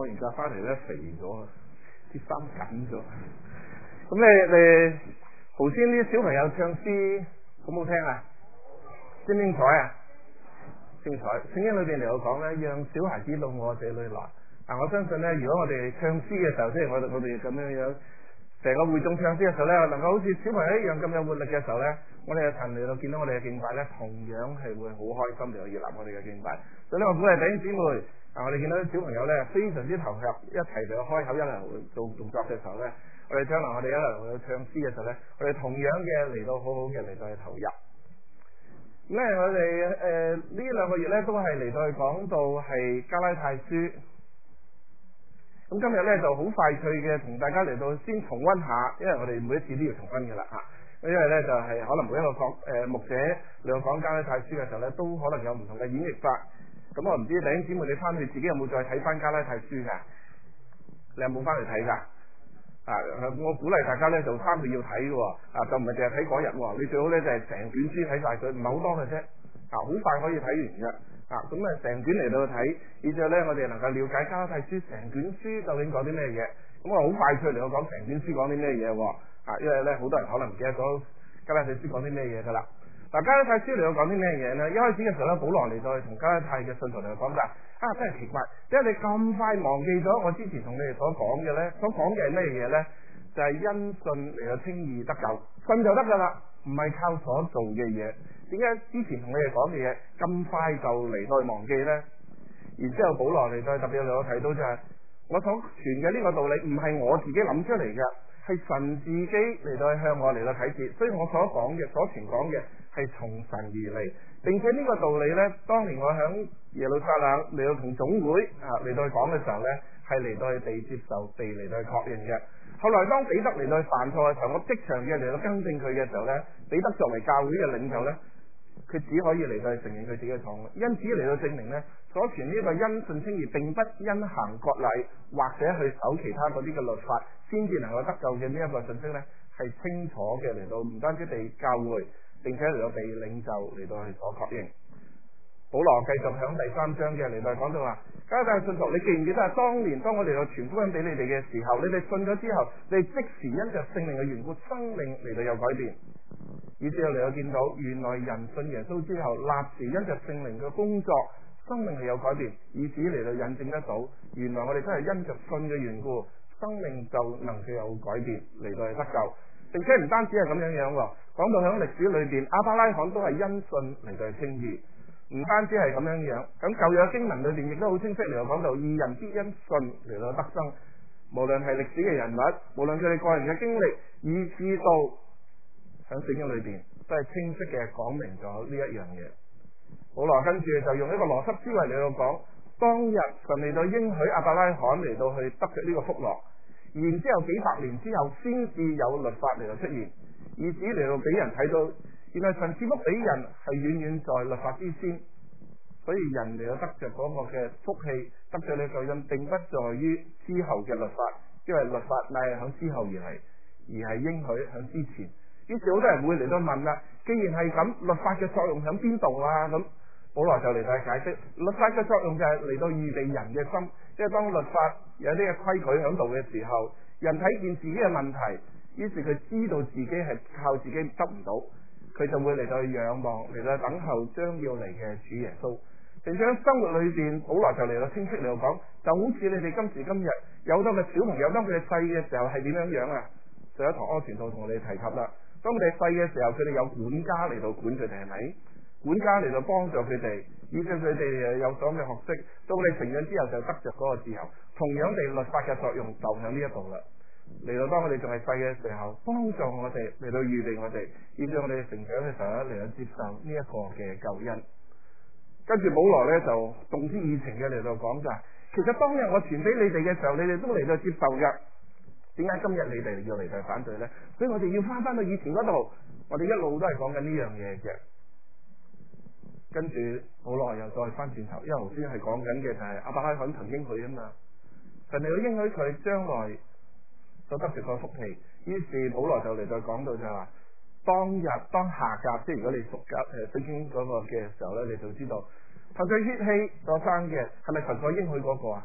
完假翻嚟咧肥咗，啲衫緊咗。咁你頭先啲小朋友唱詩好唔好聽啊？精唔精彩啊？精彩！聖經裏邊嚟講咧，讓小孩子到我這裏來。我相信咧，如果我哋唱詩嘅時候，即係我哋咁樣成個會眾唱詩嘅時候咧，能夠好似小朋友一樣咁有活力嘅時候咧，我哋嘅神嚟到見到我哋嘅敬拜咧，同樣係會好開心嚟到熱鬧我哋嘅敬拜。所以咧，我鼓勵弟兄姊妹，我哋見到啲小朋友咧非常之投入，一齊嚟開口一嚟做動作嘅時候咧，我哋將來我哋一嚟去唱詩嘅時候咧，我哋同樣嘅嚟到好好嘅嚟到去投入。咁咧，我哋呢兩個月咧都係嚟到去講到係加拉太書。咁今日咧就好快脆嘅同大家嚟到先重溫下，因為我哋每一次都要重溫噶啦嚇。因為咧就係可能每一個牧者嚟到講加拉太書嘅時候咧，都可能有唔同嘅演繹法。咁我唔知弟兄姊妹你翻去自己有冇再睇翻加拉太書㗎？你有冇翻去睇㗎？我鼓勵大家咧就翻去要睇嘅喎，就唔係淨係睇嗰日喎。你最好咧就係成卷書睇晒佢，唔係好多嘅啫，好快可以睇完嘅。咁成卷嚟到睇，以至咧我哋能夠了解加拉太書成卷書究竟講啲咩嘢。咁我好快脆嚟到講成卷書講啲咩嘢喎。因為咧好多人可能唔記得咗加拉太書講啲咩嘢噶啦。加拉太書嚟到講啲咩嘢咧？一開始嘅時候咧，保羅嚟到同加拉太嘅信徒嚟講噶，真係奇怪，因為你咁快忘記咗我之前同你哋所講嘅咧，所講嘅係咩嘢咧？就係因信嚟到稱義得救，信就得噶啦，唔係靠所做嘅嘢。點解之前同你哋講嘅嘢咁快就嚟到忘記呢？然之後保羅嚟到特別嚟到提到就係我所傳嘅呢個道理唔係我自己諗出嚟嘅，係神自己嚟到向我嚟到啟示，所以我所講嘅所傳講嘅係從神而嚟，並且呢個道理呢，當年我響耶路撒冷嚟到同總會嚟到去講嘅時候呢，係嚟到去被接受、被嚟到去確認嘅。後來當彼得嚟到去犯錯嘅時候，我即場嘅嚟到更正佢嘅時候呢，彼得作為教會嘅領袖呢，佢只可以嚟到去承認佢自己嘅錯誤，因此嚟到證明呢，所傳呢個因信稱義並不因行割禮或者去守其他嗰啲嘅律法先至能夠得救嘅呢一個信息呢，係清楚嘅嚟到唔單止被教會，並且嚟到被領袖嚟到去所確認。保羅繼續響第3章嘅嚟到講到話，加拉太信徒，你記唔記得啊？當年當我哋嚟到傳福音俾你哋嘅時候，你哋信咗之後，你哋即時因着聖靈嘅緣故，生命嚟到有改變。以至後嚟到見到，原來人信耶穌之後，立時因着聖靈嘅工作，生命係有改變，以此嚟到印證得到，原來我哋真係因着信嘅緣故，生命就能夠有改變嚟到係得救。並且唔單止係咁樣樣喎，講到響歷史裏邊，亞伯拉罕都係因信嚟到係稱義。唔單止係咁樣樣，咁舊約經文裏邊亦都好清晰嚟到講到，義人必因信嚟到得生。無論係歷史嘅人物，無論佢哋個人嘅經歷，以至到喺聖經裏邊，都係清晰嘅講明咗呢一樣嘢。保羅跟住就用一個邏輯思維嚟到講，當日神嚟到應許亞伯拉罕嚟到去得着呢個福樂，然之後幾百年之後先至有律法嚟到出現，以至嚟到俾人睇到。原來神賜福俾人係遠遠在律法之先，所以人嚟到得着嗰個嘅福氣，得着你救恩，並不在於之後嘅律法，因為律法乃係響之後而嚟，而係應許響之前。於是好多人會嚟到問啦，既然係咁，律法嘅作用響邊度啊？咁保羅就嚟到解釋，律法嘅作用就係嚟到預備人嘅心，即係當律法有啲嘅規矩響度嘅時候，人睇見自己嘅問題，於是佢知道自己係靠自己得唔到。佢就會嚟到仰望，嚟到等候將要嚟嘅主耶穌。並且喺生活裏邊，保羅就嚟到清晰嚟到講，就好似你哋今時今日有當嘅小朋友，當佢哋細嘅時候係點樣樣啊？就喺堂柯傳道同我哋提及啦。當佢哋細嘅時候，佢哋有管家嚟到管佢哋，係咪？管家嚟到幫助佢哋，以致佢哋有所嘅學識。到佢哋成長之後，就得着嗰個自由。同樣地，律法嘅作用就喺呢一度啦。嚟到當我哋仲係細嘅時候，幫助我哋嚟到預備我哋，以至我哋成長嘅時候嚟到接受呢一個嘅救恩。跟住保羅咧就動之以情嘅嚟到講就係，其實當日我傳俾你哋嘅時候，你哋都嚟到接受嘅，點解今日你哋要嚟到反對咧？所以我哋要翻到以前嗰度，我哋一路都係講緊呢樣嘢嘅。跟住保羅又再翻轉頭，因為頭先係講緊嘅就係亞伯拉罕曾經佢啊嘛，神嚟到應許佢將來所得着個福氣，於是保羅就嚟到講到就係話，當夏甲，即係如果你熟聖經嗰個嘅時候咧，你就知道憑佢血氣所生嘅係咪神所應許嗰個啊？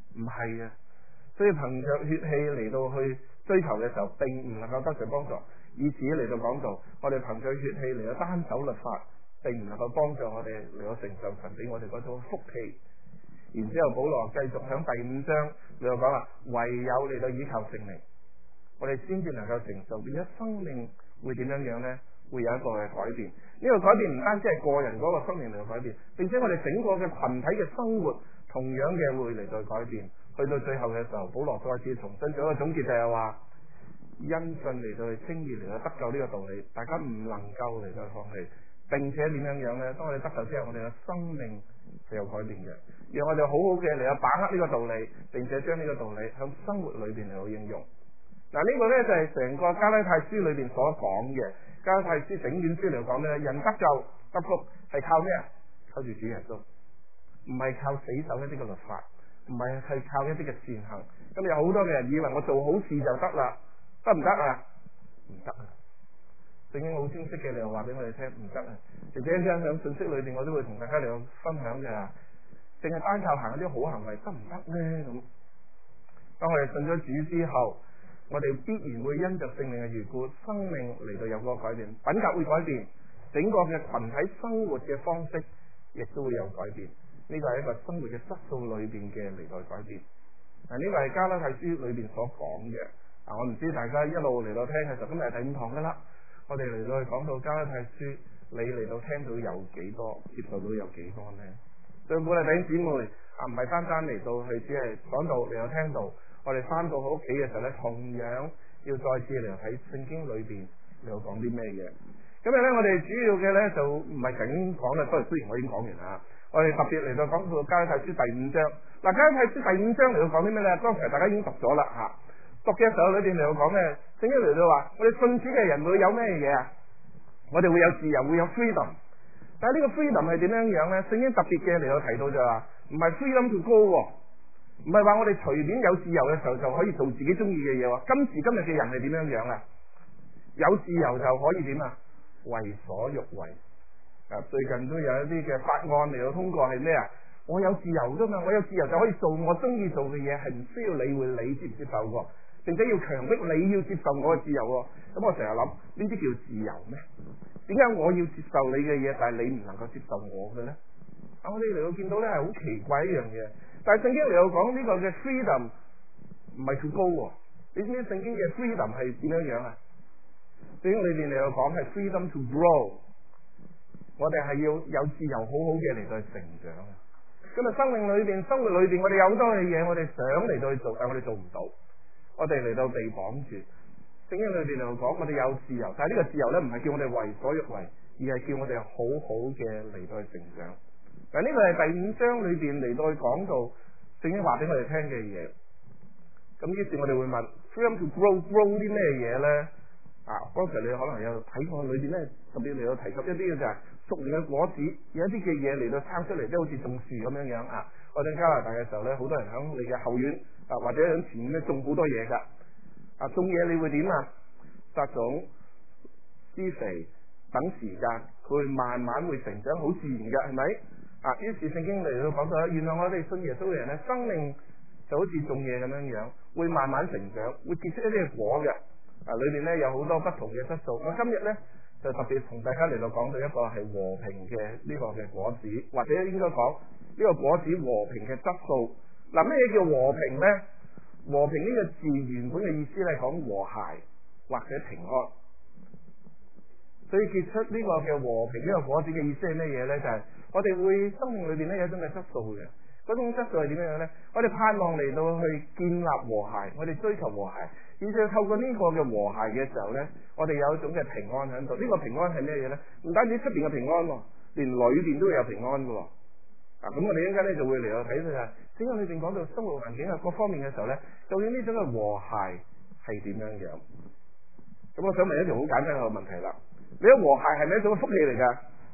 唔係啊。所以憑着血氣嚟到去追求嘅時候，並唔能夠得着幫助。以此嚟到講到，我哋憑着血氣嚟到單守律法，並唔能夠幫助我哋嚟到承受神俾我哋嗰種福氣。然之後保羅繼續響第5章嚟到講啦，唯有嚟到依靠聖靈，我哋先至能夠承受，變咗生命會點樣樣呢？會有一個嘅改變。呢個改變唔單止係個人嗰個生命嚟到改變，並且我哋整個嘅群體嘅生活同樣嘅會嚟到改變。去到最後嘅時候，保羅再次重新做一個總結，就係話因信嚟到去稱義嚟到得救呢個道理，大家唔能夠嚟到放棄。並且點樣樣呢？當我哋得救之後，我哋嘅生命係有改變嘅。讓我哋好好嘅嚟到把握呢個道理，並且將呢個道理向生活裏邊嚟到應用。嗱，呢個呢就係成個加拉太書裏邊所講嘅。加拉太書整卷書嚟講呢，人得救得福係靠咩啊？靠住主耶穌，唔係靠死守一啲嘅律法，唔係靠一啲嘅善行。咁有好多嘅人以為我做好事就得啦，得唔得啊？唔得啊！聖經好清晰嘅，你又話俾我哋聽唔得啊！而且一陣喺信息裏邊，我都會同大家嚟分享嘅。淨係單靠行一啲好行為得唔得呢？咁當我哋信咗主之後，我哋必然會因着聖靈嘅緣故，生命嚟到有個改變，品格會改變，整個嘅群體生活嘅方式亦都會有改變。呢個係一個生活嘅質素裏邊嘅嚟到改變。嗱，呢個係加拉太書裏邊所講嘅。我唔知大家一路嚟到聽嘅時候，今日係第5堂噶啦。我哋嚟到去講到加拉太書，你嚟到聽到有幾多，接受到有幾多呢？所以鼓勵弟兄姊妹唔係單單嚟到去只係講到嚟到聽到，我哋翻到屋企嘅時候咧，同樣要再次嚟睇聖經裏邊嚟到講啲咩嘢。今日咧，我哋主要嘅咧就唔係咁講啦，雖然我已經講完啦。我哋特別嚟到講到加拉太書第5章。嗱，加拉太書第5章嚟到講啲咩咧？剛才大家已經讀咗啦嚇。讀嘅時候裏邊嚟到講咩？聖經嚟到話，我哋信主嘅人會有咩嘢啊？我哋會有自由，會有 freedom。但係呢個 freedom 係點樣樣咧？聖經特別嘅嚟到提到就話，唔係 freedom to go，唔係話我哋隨便有自由嘅時候就可以做自己中意嘅嘢喎。今時今日嘅人係點樣樣啊？有自由就可以點啊？為所欲為。最近都有一啲嘅法案嚟到通過，係咩啊？我有自由噶嘛，我有自由就可以做我中意做嘅嘢，係唔需要理會你接唔接受喎，並且要強迫你要接受我嘅自由喎。咁我成日諗，呢啲叫自由咩？點解我要接受你嘅嘢，但係你唔能夠接受我嘅咧？我哋嚟到見到咧係好奇怪一樣嘢。但係聖經嚟到講呢個嘅 freedom 唔係 to go。你知唔知聖經嘅 freedom 係點樣樣啊？聖經裏邊嚟到講係 freedom to grow。我哋係要有自由，好好嘅嚟到成長。咁啊，生命裏邊、生活裏邊，我哋有好多嘅嘢，我哋想嚟到去做，但係我哋做唔到。我哋嚟到被綁住。聖經裏邊嚟講，我哋有自由，但係呢個自由咧，唔係叫我哋為所欲為，而係叫我哋好好嘅嚟到去成長。嗱，呢個係第5章裏邊嚟到去講到聖經話俾我哋聽嘅嘢。咁於是我哋會問 freedom to grow 啲咩嘢咧？剛才你可能有睇過裏邊咧，特別嚟到提及一啲嘅就係屬靈嘅果子，有一啲嘅嘢嚟到生出嚟，即係好似種樹咁樣樣啊！我喺加拿大嘅時候咧，好多人喺你嘅後院或者喺前面咧種好多嘢㗎。種嘢你會點啊？撒種、施肥、等時間，佢會慢慢會成長，好自然嘅，係咪？於是聖經嚟到講到，原來我哋信耶穌嘅人咧，生命就好似種嘢咁樣樣，會慢慢成長，會結出一啲嘅果嘅。裏邊咧有好多不同嘅質素。我今日咧就特別同大家嚟到講到一個係和平嘅呢個嘅果子，或者應該講呢個果子和平嘅質素。嗱，咩嘢叫和平咧？和平呢個字原本嘅意思係講和諧或者平安。所以結出呢個嘅和平呢個果子嘅意思係咩嘢咧？就係我哋會生命裏邊咧有一種嘅質素嘅。嗰種質素係點樣咧？我哋盼望嚟到去建立和諧，我哋追求和諧，而且透過呢個嘅和諧嘅時候咧，我哋有一種嘅平安喺度。呢個平安係咩嘢咧？唔單止出邊嘅平安，連裏邊都有平安嘅。咁我哋一陣間咧就會嚟到睇佢啊，整個裏邊講到生活環境啊各方面嘅時候咧，究竟呢種嘅和諧係點樣樣？咁我想問一條好簡單嘅問題啦，你嘅和諧係咪一種福氣嚟㗎？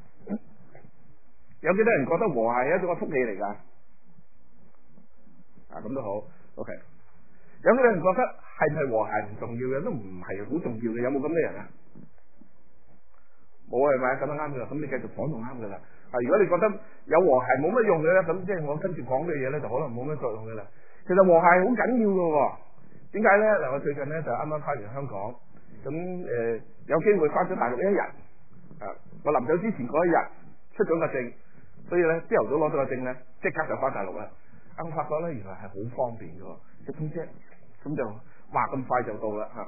有幾多人覺得和諧係一種嘅福氣嚟㗎？咁都好 ，OK。有幾多人覺得係唔係和諧唔重要嘅，都唔係好重要嘅？有冇咁嘅人啊？冇係咪？咁就啱噶啦。咁你繼續講就啱噶啦。如果你覺得有和諧冇乜用嘅咧，咁即係我跟住講嘅嘢咧，就可能冇乜作用嘅啦。 其實和諧好緊要噶。點解咧？嗱，我最近咧就啱啱翻完香港，咁有機會翻咗大陸一日。我臨走之前嗰一日出咗個證，所以咧朝頭早攞到個證咧，即刻就翻大陸啦。我發覺咧原來係好方便噶，直通車咁就話咁快就到啦吓。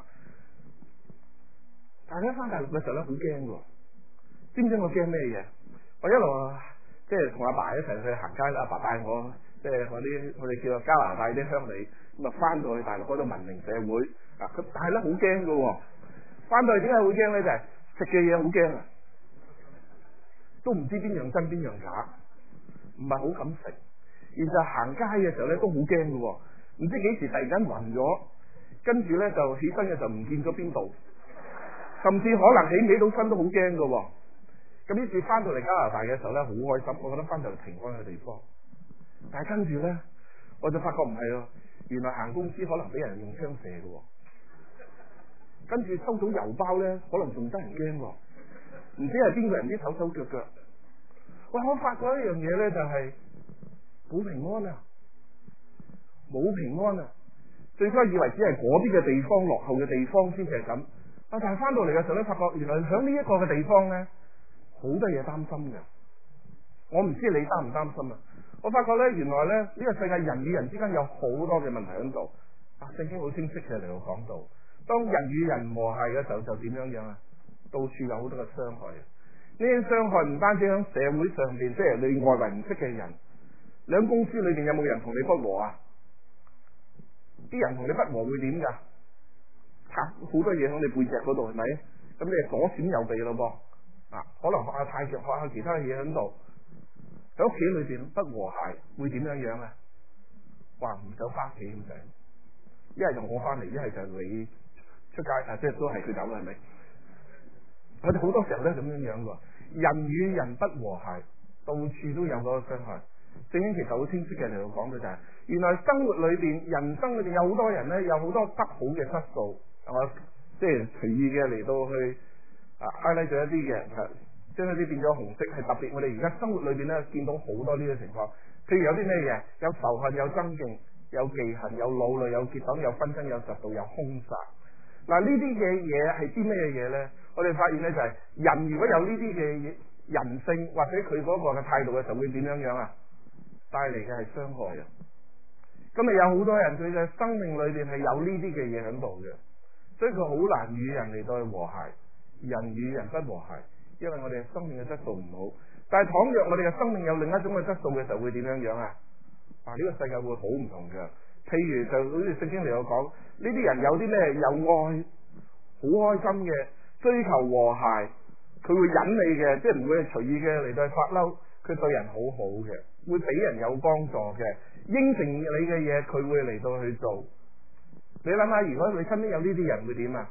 但係一翻大陸嘅時候咧，好驚噶。知唔知我驚咩嘢？我一路即係同阿爸一齊去行街啦，阿爸帶我即係我哋叫做加拿大啲鄉里，咁啊翻到去大陸嗰度文明社會啊，咁但係咧好驚噶。翻到去點解會驚咧？就係食嘅嘢好驚啊，都唔知邊樣真邊樣假，唔係好敢食。然後行街嘅時候咧都好驚噶，唔知幾時突然間暈咗，跟住咧就起身嘅時候唔見咗邊度，甚至可能起唔起到身都好驚噶。咁於是翻到嚟加拿大嘅時候咧，好開心，我覺得翻到嚟平安嘅地方。但係跟住咧，我就發覺唔係咯，原來行公司可能俾人用槍射嘅，跟住收到郵包咧，可能仲得人驚，唔知係邊個人啲手手腳腳。喂，我發覺一樣嘢咧，就係冇平安啊，冇平安啊！最初以為只係嗰邊嘅地方落後嘅地方先至係咁，但係翻到嚟嘅時候咧，發覺原來響呢一個嘅地方咧，好多嘢擔心嘅。我唔知你擔唔擔心啊？我發覺咧，原來咧呢個世界人與人之間有好多嘅問題喺度。聖經好清晰嘅嚟到講到，當人與人和諧嘅時候就點樣啊？到處有好多嘅傷害。呢啲傷害唔單止喺社會上邊，即係你外圍唔識嘅人。你喺公司裏邊有冇人同你不和啊？啲人同你不和會點噶？插好多嘢喺你背脊嗰度係咪？咁你左閃右避咯噃。可能學下太極，學下其他嘢喺度。喺屋企裏邊不和諧會點樣啊？話唔想翻屋企咁滯，一係就我翻嚟，一係就你出街，即係都係佢走啦，係咪？我哋好多時候都係咁樣噶，人與人不和諧，到處都有嗰個傷害。聖經其實好清晰嘅嚟到講嘅就係，原來生活裏邊、人生裏邊有好多人咧，有好多不好嘅質素，我即係隨意嘅嚟到去highlight 咗一啲嘅，將一啲變咗紅色，係特別我哋而家生活裏邊咧見到好多呢啲情況。譬如有啲咩嘢？有仇恨，有爭競，有忌恨，有惱慮，有結黨，有紛爭，有嫉妒，有兇殺。嗱，呢啲嘅嘢係啲咩嘢咧？我哋發現咧就係人如果有呢啲嘅人性或者佢嗰個嘅態度嘅時候，會點樣啊？帶嚟嘅係傷害啊！今日有好多人佢嘅生命裏邊係有呢啲嘅嘢喺度嘅，所以佢好難與人嚟到去和諧，人與人不和諧，因為我哋嘅生命嘅質素唔好。但係倘若我哋嘅生命有另一種嘅質素嘅時候，會點樣啊？呢個世界會好唔同嘅。譬如就好似聖經嚟到講，呢啲人有啲咩？有愛，好開心嘅，追求和諧，佢會忍你嘅，即係唔會係隨意嘅嚟到去發嬲，佢對人好好嘅，會俾人有幫助嘅，應承你嘅嘢佢會嚟到去做。你諗下，如果你身邊有呢啲人會點啊？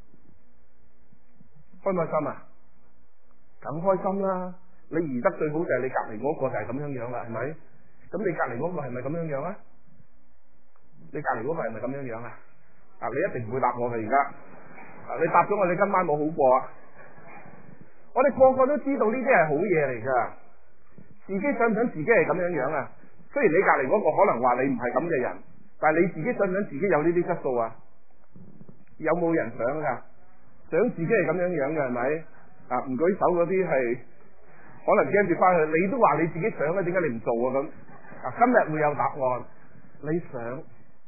開唔開心啊？梗開心啦！你而得最好就係你隔籬嗰個就係咁樣啦，係咪？咁你隔籬嗰個係咪咁樣啊？你隔籬嗰個係咪咁樣啊？你一定唔會答我嘅而家。你答咗我，你今晚冇好過啊！我哋個個都知道呢啲係好嘢嚟噶，自己想唔想自己係咁樣啊？雖然你隔籬嗰個可能話你唔係咁嘅人，但係你自己想唔想自己有呢啲質素啊？有冇人想噶？想自己係咁樣嘅係咪？唔舉手嗰啲係可能驚住翻去，你都話你自己想咧，點解你唔做啊？咁今日會有答案。你想，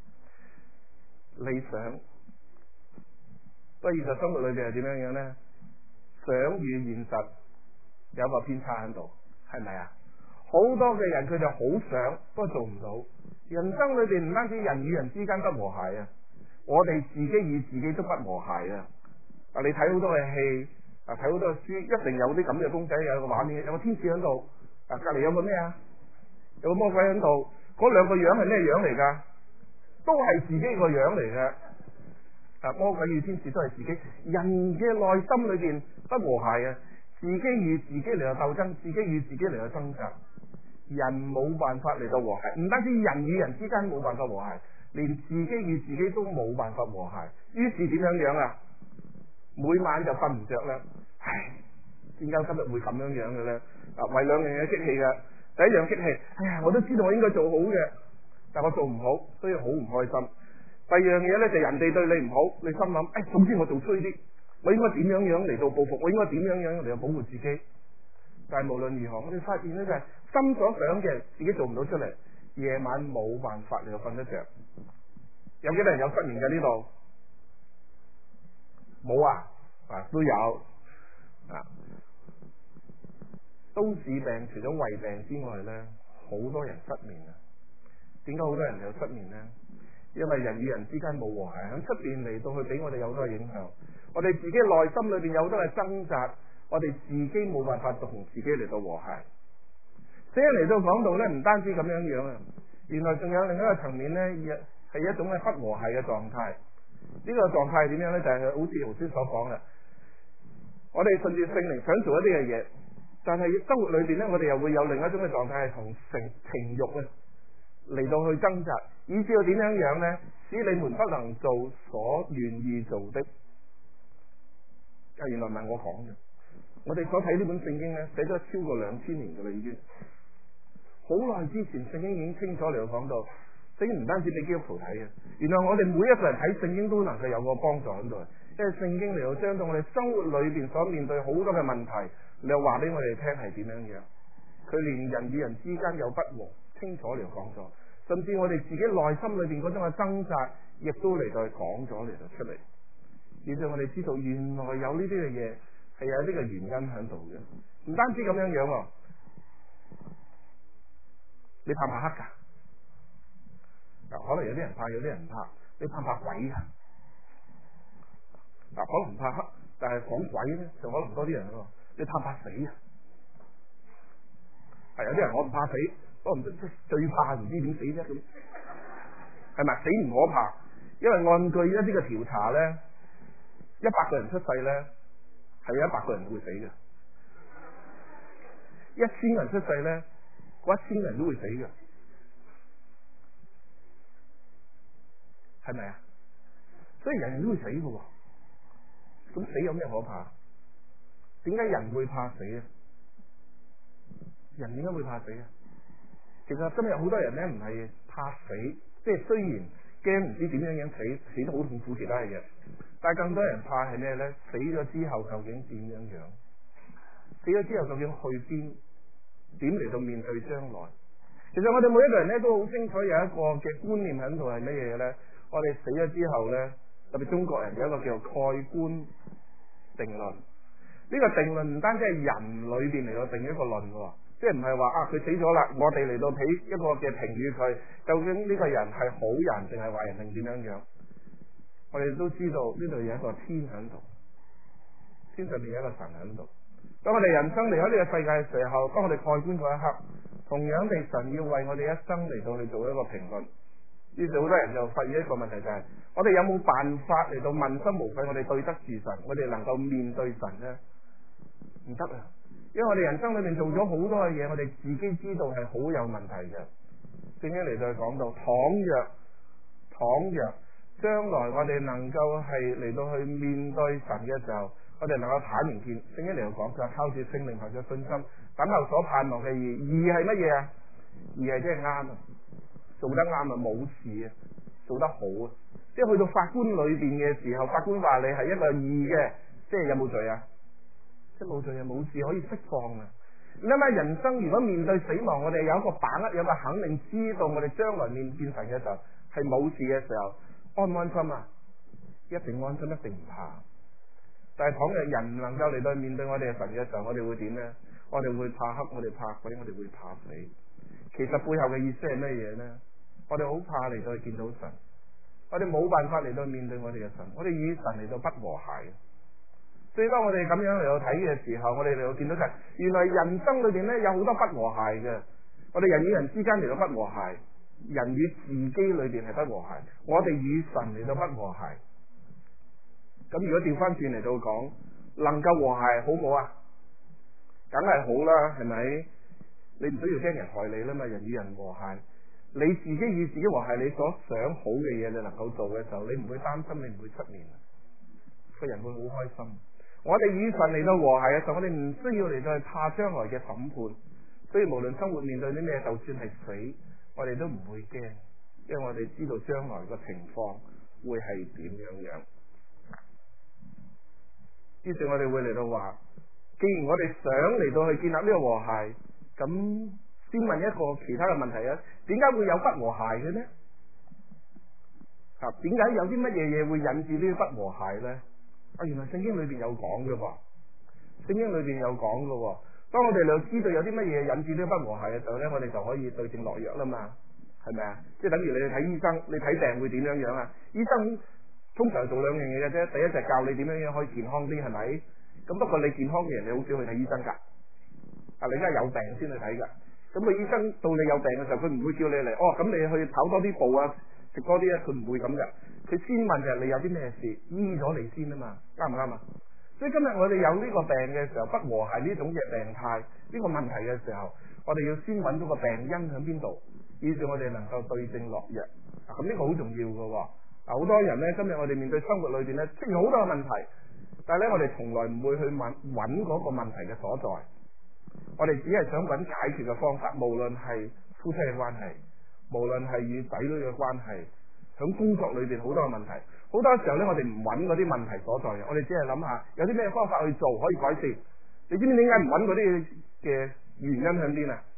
不過現實生活裏邊係點樣咧？想與現實有個偏差喺度，係咪啊？好多嘅人佢就好想，不過做唔到。人生裏邊唔單止人與人之間不和諧啊，我哋自己與自己都不和諧啊！你睇好多嘅戲，睇好多嘅書，一定有啲咁嘅公仔，有個畫面，有個天使喺度，隔籬有個咩啊？有個魔鬼喺度，嗰兩個樣係咩樣嚟噶？都係自己個樣嚟嘅。魔鬼與天使都係自己。人嘅內心裏邊不和諧啊，自己與自己嚟到鬥爭，自己與自己嚟到掙扎，人冇辦法嚟到和諧。唔單止人與人之間冇辦法和諧，連自己與自己都冇辦法和諧。於是點樣啊？每晚就瞓唔着啦。唉，點解今日會咁樣嘅咧？為兩樣嘢激氣嘅。第一樣激氣，我都知道我應該做好嘅， 但我做唔好，所以好唔開心。第二樣嘢咧就人哋對你唔好，你心諗總之我做衰啲，我應該點樣樣嚟到報復，我應該點樣樣嚟到保護自己。但係無論如何，我哋發現咧就係心所想嘅自己做唔到出嚟，夜晚冇辦法嚟到瞓得着。有幾多人有失眠嘅呢度？冇啊，都有啊。都市病除咗胃病之外咧，好多人失眠啊。點解好多人有失眠呢？因為人與人之間冇和諧，喺出邊嚟到去俾我哋有好多影響。我哋自己內心裏邊有好多嘅掙扎，我哋自己冇辦法同自己嚟到和諧。所以嚟到講到咧，唔單止咁樣樣啊，原來仲有另一個層面咧，係一種咧不和諧嘅狀態。呢個狀態係點樣咧？就係好似頭先所講嘅，我哋順住聖靈想做一啲嘅嘢，但係生活裏邊咧，我哋又會有另一種嘅狀態係同情慾咧嚟到去掙扎，以至到點樣樣咧，使你們不能做所願意做的。原來唔係我講嘅，我哋所睇呢本聖經咧，寫咗超過2000年噶啦，已經好耐之前，聖經已經清楚嚟到講到，聖經唔單止俾基督徒睇嘅，原來我哋每一個人睇聖經都能夠有個幫助喺度，因為聖經嚟到將到我哋生活裏邊所面對好多嘅問題，你又話俾我哋聽係點樣樣，佢連人與人之間有不和，清楚嚟講咗，甚至我哋自己內心裏邊嗰種嘅掙扎，亦都嚟到講咗嚟到出嚟，以至我哋知道原來有呢啲嘅嘢係有呢個原因喺度嘅。唔單止咁樣樣喎，你怕唔怕黑噶？可能有啲人怕，有啲人唔怕。你怕唔怕鬼啊？可能唔怕黑，但係講鬼咧就可能多啲人咯。你怕唔怕死啊？有啲人我唔怕死，我唔最怕唔知點死啫，咁係咪？死唔可怕，因為按據一啲嘅調查咧，100個人出世咧係有100個人會死嘅，1000個人出世咧，嗰1000個人都會死嘅，係咪啊？所以人人都會死嘅喎，咁死有咩可怕？點解人會怕死啊？人點解會怕死啊？其實今日好多人咧唔係怕死，即係雖然驚唔知點樣樣死得好痛苦其他嘅嘢，但係更多人怕係咩咧？死咗之後究竟點樣樣？死咗之後究竟去邊？點嚟到面對將來？其實我哋每一個人咧都好清楚有一個嘅觀念喺度係乜嘢咧？我哋死咗之後咧，特別中國人有一個叫做蓋棺定論。呢個定論唔單止係人裏邊嚟到定一個論喎，即係唔係話佢死咗啦，我哋嚟到俾一個嘅評語佢，究竟呢個人係好人定係壞人定點樣樣？我哋都知道呢度有一個天喺度，天上面有一個神喺度。當我哋人生離開呢個世界嘅時候，當我哋蓋棺嗰一刻，同樣地神要為我哋一生嚟到去做一個評論。於是好多人就發現一個問題就係，我哋有冇辦法嚟到問心無愧，我哋對得住神，我哋能夠面對神呢？唔得啊！因為我哋人生裏面做咗好多嘅嘢，我哋自己知道係好有問題嘅。正經嚟到講到，倘若將來我哋能夠係嚟到去面對神嘅時候，我哋能夠坦然見。正經嚟到講，就係靠住聖靈憑着信心，等候所盼望嘅義。義係乜嘢啊？義係即係啱啊，做得啱啊，冇事啊，做得好啊。即係去到法官裏邊嘅時候，法官話你係一個義嘅，即係有冇罪啊？即係冇罪啊，冇事可以釋放啊！你諗下人生如果面對死亡，我哋有一個把握，有個肯定，知道我哋將來面見神嘅時候係冇事嘅時候，安唔安心啊？一定安心，一定唔怕。但係倘若人唔能夠嚟到面對我哋嘅神嘅時候，我哋會點呢？我哋會怕黑，我哋怕鬼，我哋會怕死。其實背後嘅意思係咩嘢呢？我哋好怕嚟到去見到神，我哋冇辦法嚟到面對我哋嘅神，我哋與神嚟到不和諧。所以當我哋咁樣嚟到睇嘅時候，我哋嚟到見到就係原來人生裏邊咧有好多不和諧嘅。我哋人與人之間嚟到不和諧，人與自己裏邊係不和諧，我哋與神嚟到不和諧。咁如果調翻轉嚟到講，能夠和諧好唔好啊？梗係好啦，係咪？你唔需要驚人害你啦嘛，人與人和諧，你自己與自己和諧，你所想好嘅嘢你能夠做嘅時候，你唔會擔心，你唔會失眠，個人會好開心。我哋與神嚟到和諧嘅時候，我哋唔需要嚟到去怕將來嘅審判，所以無論生活面對啲咩，就算係死，我哋都唔會驚， 因為我哋知道將來個情況會係點樣。於是我哋會嚟到話，既然我哋想嚟到去建立呢個和諧，咁先問一個其他嘅問題啊，點解會有不和諧嘅呢？點解有啲乜嘢會引致呢啲不和諧呢？原來聖經裏邊有講嘅噃，聖經裏邊有講嘅喎。當我哋就知道有啲乜嘢引致呢啲不和諧嘅時候呢，我哋就可以對症落藥啦嘛，係咪啊？即係等於你去睇醫生，你睇病會點樣啊？醫生通常做兩樣嘢嘅啫，第一就係教你點樣可以健康啲，係咪？咁不過你健康嘅人，你好少去睇醫生㗎。你而家有病先去睇㗎。咁個醫生到你有病嘅時候，佢唔會叫你嚟，咁你去跑多啲步啊，食多啲啊，佢唔會咁㗎。佢先問就係你有啲咩事，醫咗你先啊嘛，啱唔啱啊？所以今日我哋有呢個病嘅時候，不和諧呢種嘅病態，呢個問題嘅時候，我哋要先揾到個病因喺邊度，以至我哋能夠對症落藥。咁呢個好重要㗎喎。好多人呢，今日我哋面對生活裏邊呢，出現好多嘅問題，但係呢，我哋從來唔會去揾嗰個問題嘅所在，我哋只係想揾解決嘅方法，無論係夫妻嘅關係，無論係與仔女嘅關係，響工作裏邊好多嘅問題，好多時候呢，我哋唔揾嗰啲問題所在嘅，我哋只係諗下有啲咩方法去做可以改善。你知唔知點解唔揾嗰啲嘅原因喺邊啊？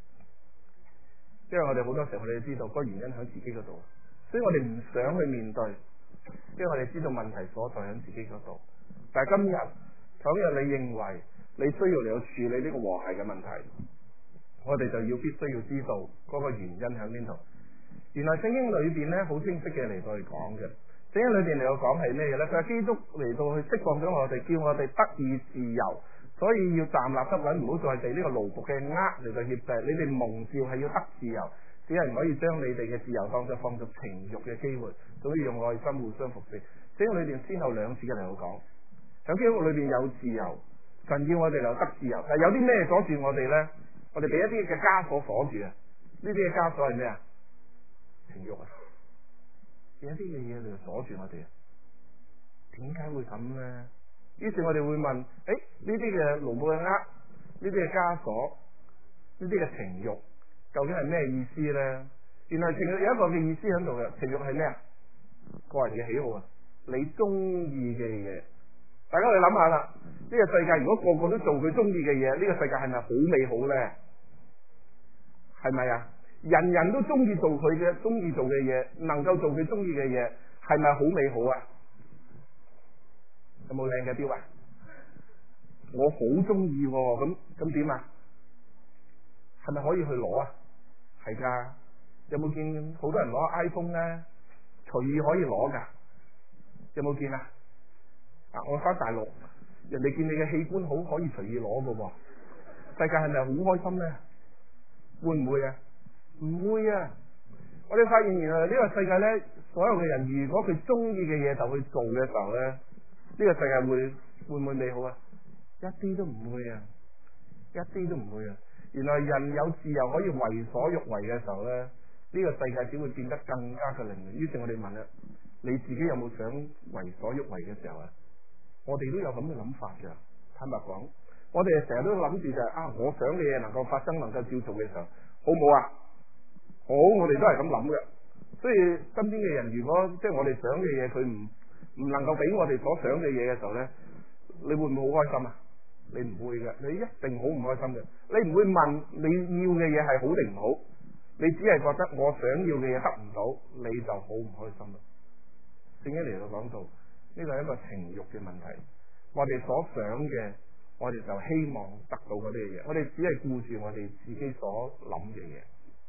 因為我哋好多時候我哋知道個原因喺自己嗰度。所以我哋唔想去面對，因為我哋知道問題所在喺自己嗰度。但係今日，倘若你認為你需要嚟到處理呢個和諧嘅問題，我哋就必須要知道嗰個原因喺邊度。原來聖經裏邊咧好清晰嘅嚟到去講嘅，聖經裏邊嚟到講係咩嘢咧？佢話基督嚟到去釋放咗我哋，叫我哋得以自由，所以要站立得穩，唔好再被呢個奴僕嘅嚟到挾制。你哋蒙召係要得自由。只係唔可以將你哋嘅自由放作情慾嘅機會，所以用愛心互相服侍。聖經裏邊先後兩次嘅嚟到講，喺基督裏邊有自由，神要我哋留得自由。但係有啲咩鎖住我哋呢？我哋俾一啲嘅枷鎖鎖住啊！呢啲嘅枷鎖係咩啊？情慾啊！有一啲嘅嘢嚟鎖住我哋啊！點解會咁呢？於是我哋會問：呢啲嘅奴僕嘅呢啲嘅枷鎖，呢啲嘅情慾，究竟係咩意思咧？原來情慾有一個嘅意思喺度嘅，情慾係咩啊？個人嘅喜好啊，你中意嘅嘢。大家去諗下啦，呢個世界如果個個都做佢中意嘅嘢，呢個世界係咪好美好咧？係咪啊？人人都中意做佢嘅中意做嘅嘢，能夠做佢中意嘅嘢，係咪好美好啊？有冇靚嘅錶啊？我好中意喎，咁點啊？係咪可以去攞啊？係噶，有冇見好多人攞 iPhone 咧？隨意可以攞噶，有冇見啊？我翻大陸，人哋見你嘅器官好，可以隨意攞噶喎。世界係咪好開心咧？會唔會啊？唔會啊！我哋發現原來呢個世界咧，所有嘅人如果佢中意嘅嘢就去做嘅時候咧，呢個世界會唔會美好啊？一啲都唔會啊！一啲都唔會啊！原來人有自由可以為所欲為嘅時候咧，呢個世界只會變得更加嘅靈活。於是我哋問啦：你自己有冇想為所欲為嘅時候啊？我哋都有咁嘅諗法㗎。坦白講，我哋成日都諗住就係我想嘅嘢能夠發生，能夠照做嘅時候，好唔好啊？好，我哋都係咁諗嘅。所以身邊嘅人，如果即係我哋想嘅嘢，佢唔能夠俾我哋所想嘅嘢嘅時候咧，你會唔會好開心啊？你唔會嘅，你一定好唔開心嘅。你唔會問你要嘅嘢係好定唔好，你只係覺得我想要嘅嘢得唔到，你就好唔開心啦。正經嚟到講到呢個係一個情慾嘅問題，我哋所想嘅，我哋就希望得到嗰啲嘢，我哋只係顧住我哋自己所諗嘅嘢。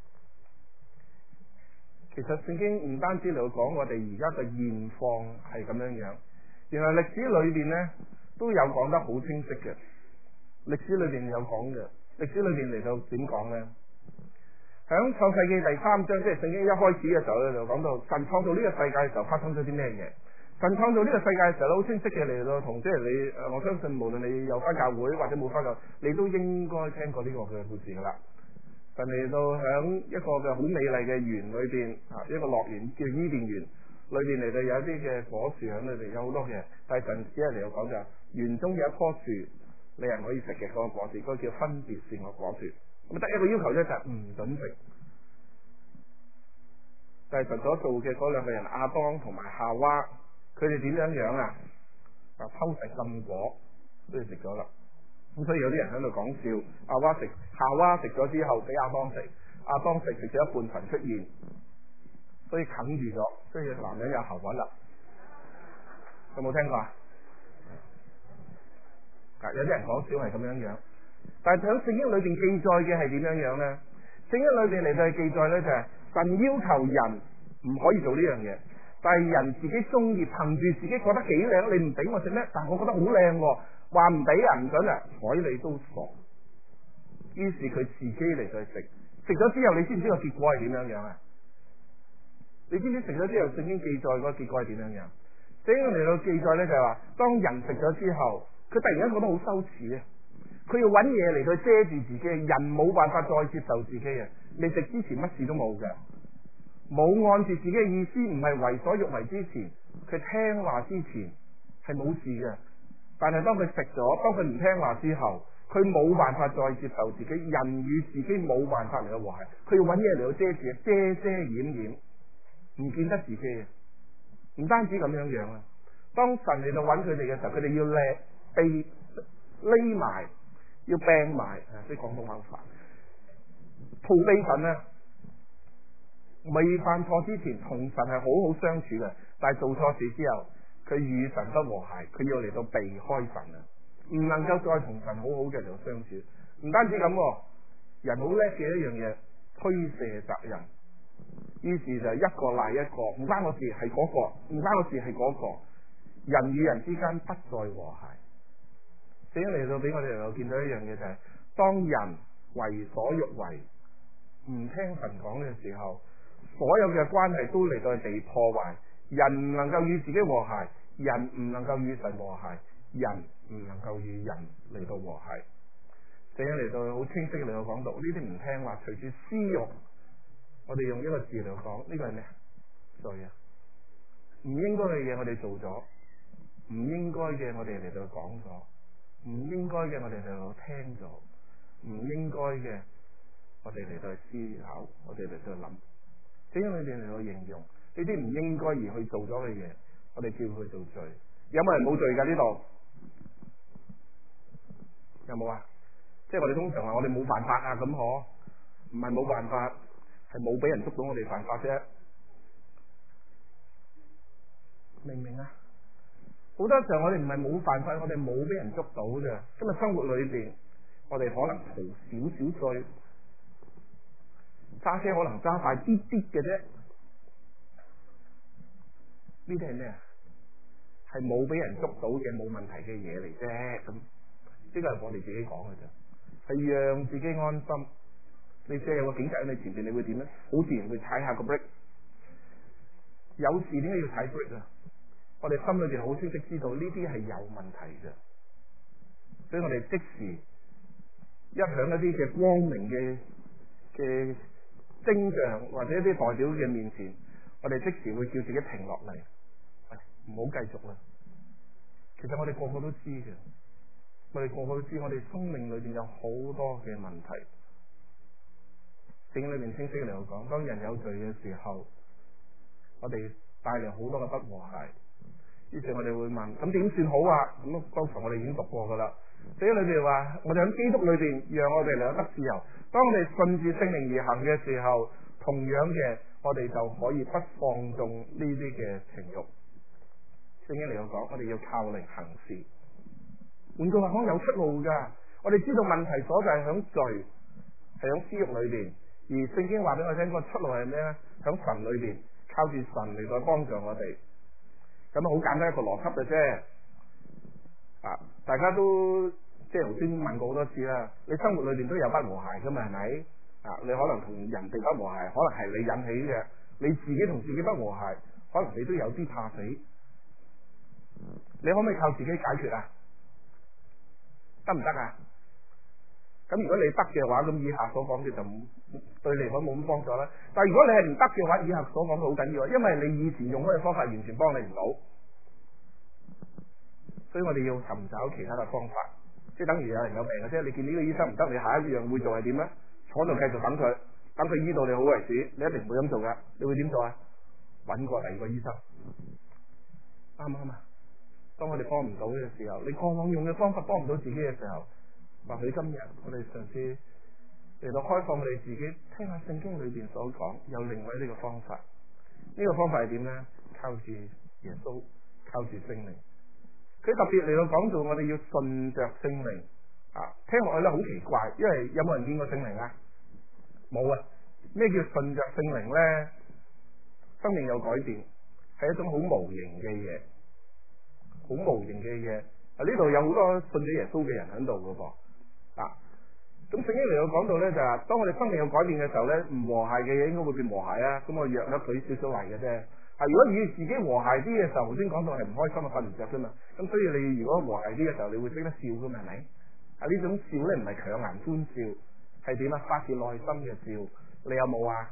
其實聖經唔單止嚟到講我哋而家嘅現況係咁樣樣，原來歷史裏邊呢都有講得好清晰嘅。歷史裏邊有講嘅，歷史裏邊嚟到點講呢？響創世記第3章，即係聖經一開始嘅時候咧，就講到神創造呢個世界嘅時候發生咗啲咩嘢。神創造呢個世界嘅時候好清晰嘅嚟到同，即係你我相信無論你有翻教會或者冇翻教會，你都應該聽過呢個嘅故事噶啦。神嚟到響一個嘅好美麗嘅園裏邊，一個樂園叫伊甸園裏邊嚟到有一啲嘅果樹響裏邊有好多嘅，但係神只係嚟到講就園中有一棵樹，你係可以食嘅嗰個果樹，嗰個叫分別善惡果樹。咁得一個要求啫，就係唔准食。 就係神所做嘅嗰兩個人亞當同埋夏娃，佢哋點樣啊？偷食禁果，都要食咗啦。咁所以有啲人喺度講笑，夏娃食咗之後俾亞當食，亞當食咗一半神出現，所以啃住咗，所以男人有喉核啦。有冇聽過啊？有啲人講笑係咁樣，但係喺聖經裏邊記載嘅係點樣咧？聖經裏邊嚟到記載咧就係神要求人唔可以做呢樣嘢，但係人自己中意，憑住自己覺得幾靚，你唔俾我食咩？但係我覺得好靚喎，話唔俾啊，唔准啊，睬你都傻。於是佢自己嚟到食，食咗之後，你知唔知個結果係點樣啊？你知唔知食咗之後聖經記載個結果係點樣？聖經嚟到記載咧就係話，當人食咗之後，佢突然間覺得好羞恥啊！佢要揾嘢嚟到遮住自己，人冇辦法再接受自己啊！未食之前乜事都冇嘅，冇按住自己嘅意思，唔係為所欲為之前，佢聽話之前係冇事嘅。但係當佢食咗，當佢唔聽話之後，佢冇辦法再接受自己，人與自己冇辦法嚟到和諧，佢要揾嘢嚟到遮住，遮掩，唔見得自己啊！唔單止咁樣啊！當神嚟到揾佢哋嘅時候，佢哋要匿埋，要病埋，即係廣東話法，逃避神啊！未犯錯之前，同神係好好相處嘅，但係做錯事之後，佢與神不和諧，佢要嚟到避開神啊！唔能夠再同神好好嘅嚟到相處。唔單止咁，人好叻嘅一樣嘢，推卸責任。於是就一個賴一個，唔關我事係嗰個，唔關我事係嗰個。人與人之間不再和諧。聖經嚟到俾我哋能夠見到一樣嘢就係，當人為所欲為，唔聽神講嘅時候，所有嘅關係都嚟到被破壞。人唔能夠與自己和諧，人唔能夠與神和諧，人唔能夠與人嚟到和諧。聖經嚟到好清晰嚟到講到呢啲唔聽話，隨住私欲。我哋用一個字嚟講，呢個係咩？罪啊！唔應該嘅嘢我哋做咗，唔應該嘅我哋嚟到講咗，唔應該嘅我哋嚟到聽咗，唔應該嘅我哋嚟到思考，我哋嚟到諗。點解你哋嚟到形容呢啲唔應該而去做咗嘅嘢？我哋叫佢做罪。有冇人冇罪㗎？呢度有冇啊？即係我哋通常話我哋冇辦法啊，咁可唔係冇辦法？係冇俾人捉到我哋犯法啫，明唔明啊？好多時候我哋唔係冇犯法，我哋冇俾人捉到啫。今日生活裏邊，我哋可能逃少少罪，揸車可能揸快啲啲嘅啫。呢啲係咩啊？係冇俾人捉到嘅冇問題嘅嘢嚟啫。咁呢個係我哋自己講嘅啫，係讓自己安心。你即係有個警察喺你前邊，你會點咧？好自然會踩下個 brake。有事點解要踩 brake 啊？我哋心裏邊好清晰知道呢啲係有問題嘅，所以我哋即時一響一啲嘅光明嘅徵象或者一啲代表嘅面前，我哋即時會叫自己停落嚟，唔好繼續啦。其實我哋個個都知嘅，我哋個個都知，我哋生命裏邊有好多嘅問題。聖經裏面清晰嚟講，當人有罪嘅時候，我哋帶嚟好多嘅不和諧。於是我哋會問：咁點算好啊？咁剛才我哋已經讀過噶啦。聖經裏邊話，我哋喺基督裏邊，讓我哋嚟得自由。當我哋順住聖靈而行嘅時候，同樣嘅，我哋就可以不放縱呢啲嘅情欲。聖經嚟講，我哋要靠靈行事。換句話講，有出路噶。我哋知道問題所在係響罪，係響私欲裏邊。而聖經話俾我聽，個出路係咩咧？響神裏邊，靠住神嚟到幫助我哋。咁好簡單一個邏輯嘅啫。大家都即係頭先問過好多次啦。你生活裏邊都有不和諧噶嘛？係咪？你可能同人哋不和諧，可能係你引起嘅。你自己同自己不和諧，可能你都有啲怕死。你可唔可以靠自己解決啊？得唔得啊？咁如果你得嘅話，咁以下所講嘅就對你嚟講冇咁幫助啦。但係如果你係唔得嘅話，以下所講嘅好緊要，因為你以前用開嘅方法完全幫你唔到，所以我哋要尋找其他嘅方法。即係等於有人有病嘅啫，你見呢個醫生唔得，你下一樣會做係點咧？坐度繼續等佢， 等佢醫到你好為止，你一定唔會咁做噶。你會點做啊？揾過第二個醫生，啱唔啱啊？當我哋幫唔到嘅時候，你過往用嘅方法幫唔到自己嘅時候，或許今日我哋嘗試嚟到開放我哋自己，聽下聖經裏邊所講，有另外呢個方法。呢個方法係點呢？靠住耶穌，靠住聖靈。佢特別嚟到講到我哋要順着聖靈啊，聽落去咧好奇怪，因為有冇人見過聖靈啊？冇啊！咩叫順着聖靈呢？生命有改變，係一種好無形嘅嘢，好無形嘅嘢。呢度有好多信咗耶穌嘅人喺度噶噃啊！咁聖經嚟到講到咧，就係當我哋生命有改變嘅時候咧，唔和諧嘅嘢應該會變和諧啊！咁我約一舉少少例嘅啫。如果以自己和諧啲嘅時候，頭先講到係唔開心啊，瞓唔着噶嘛。咁所以你如果和諧啲嘅時候，你會識得笑噶嘛，係咪？呢種笑咧唔係強顏歡笑，係點啊？發自內心嘅笑。你有冇啊？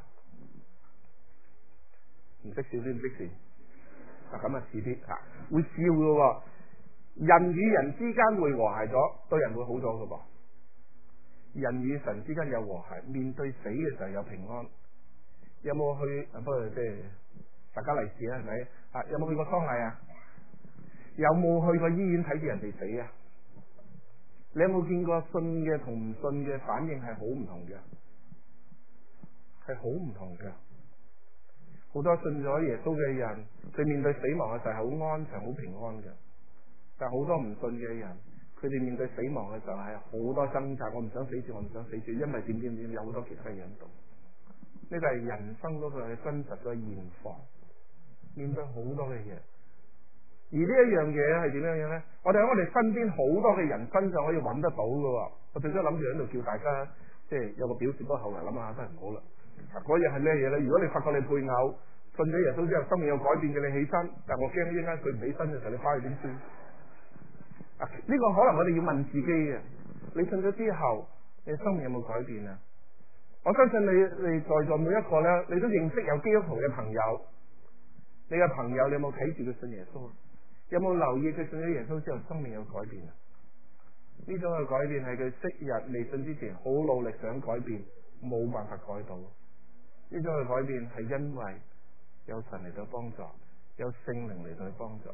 唔識笑先唔識笑。咁啊似啲會笑噶喎。人與人之間會和諧咗，對人會好咗噶噃。人與神之間有和諧，面對死嘅時候有平安。有冇去？不過即係大家利是啦，係咪？有冇去過喪禮啊？有冇去過醫院睇住人哋死啊？你有冇見過信嘅同唔信嘅反應係好唔同嘅？係好唔同嘅。好多信咗耶穌嘅人，佢面對死亡嘅時候係好安詳、好平安嘅。但係好多唔信嘅人，佢哋面對死亡嘅時候係好多掙扎。我唔想死住，我唔想死住，因為點，有好多其他嘢喺度。呢個係人生嗰個真實嘅現況，面對好多嘅嘢。而呢一樣嘢係點樣樣咧？我哋喺我哋身邊好多嘅人身上可以揾得到噶。我最初諗住喺度叫大家，即係有個表示，不過後來諗下都係唔好啦。嗰日係咩嘢咧？如果你發覺你配偶信咗耶穌之後，生命有改變嘅，你起身，但我驚一陣間佢唔起身嘅時候，你翻去點算？呢個可能我哋要問自己嘅。你信咗之後，你生命有冇改變啊？我相信你在座每一個咧，你都認識有基督徒嘅朋友。你嘅朋友，你有冇睇住佢信耶穌？有冇留意佢信咗耶穌之後，生命有改變啊？呢種嘅改變係佢昔日未信之前好努力想改變，冇辦法改到。呢種嘅改變係因為有神嚟到幫助，有聖靈嚟到去幫助，